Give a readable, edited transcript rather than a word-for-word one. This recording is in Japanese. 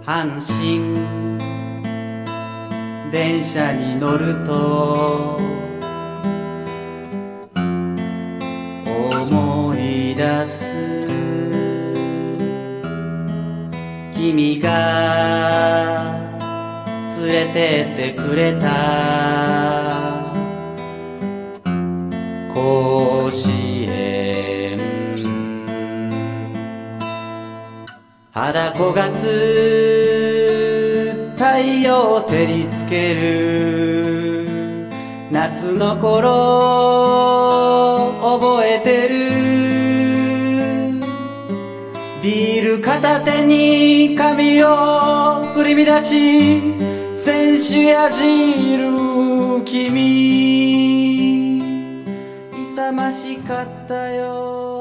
阪神電車に乗ると思い出す君が連れてってくれた甲子園肌焦がす太陽照りつける夏の頃覚えてるビール片手に髪を振り乱し選手やじる君勇ましかったよ